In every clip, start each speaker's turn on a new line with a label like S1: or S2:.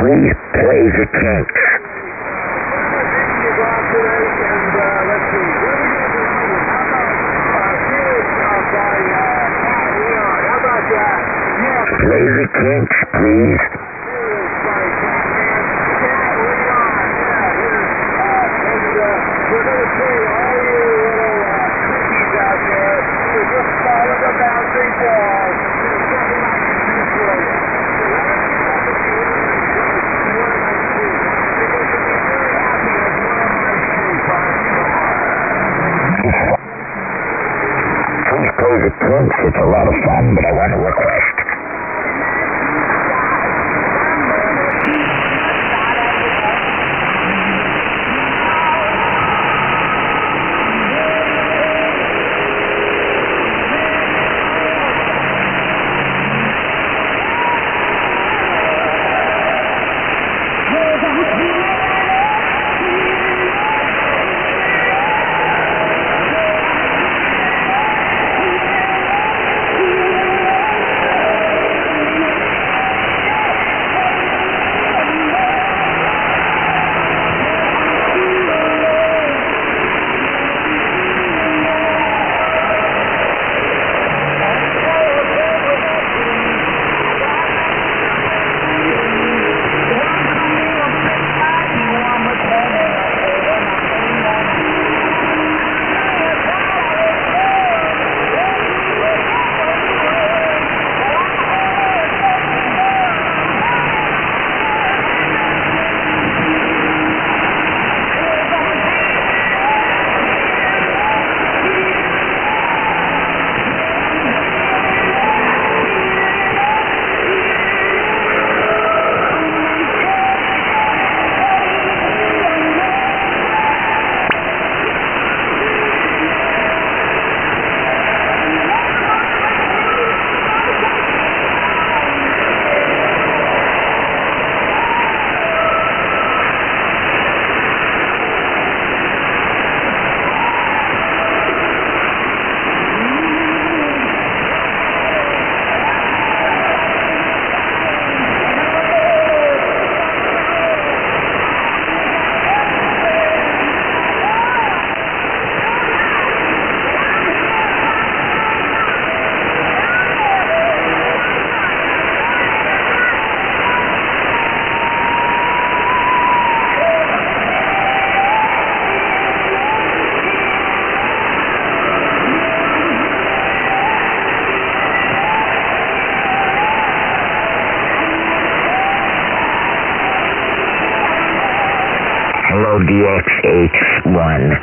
S1: please play the Kinks. Play the Kinks, please. Please play the Kinks. It's a lot of fun, but I want to request. Hello, DXH1.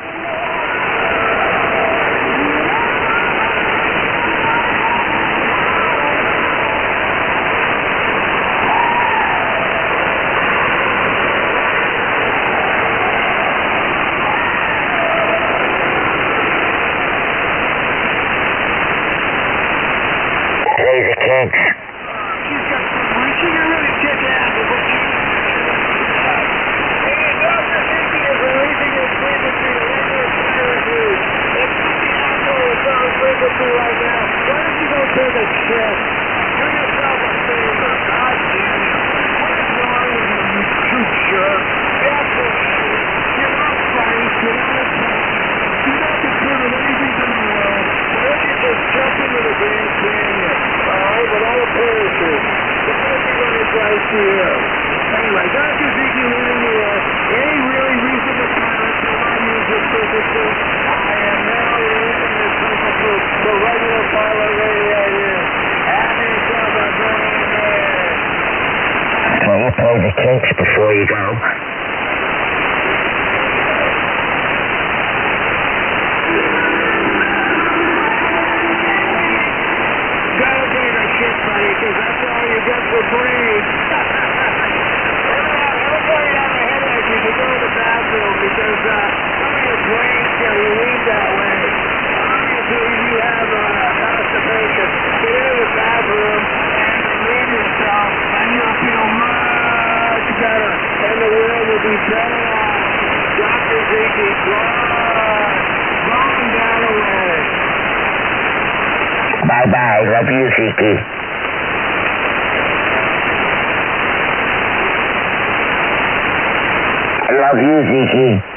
S1: Play the Kinks.
S2: Anyway, Dr. Ziggy leading the any really reasonable pilot to run music purposes. I am now releasing this signal to the regular pilot radio right here. Have yourself a great day.
S1: Will you play the Kinks before you go?
S2: Gotta be the shit, buddy, because that's all you get for free. Everybody have a headache, you can go to the bathroom because some of your brains you leave that way. Obviously, you have constipation. Get into the bathroom and relieve yourself, and you'll feel much better, and the world will be better off. Dr. Ziggy, gone down away.
S1: Bye-bye. Love you, Ziggy. love you, Zeke.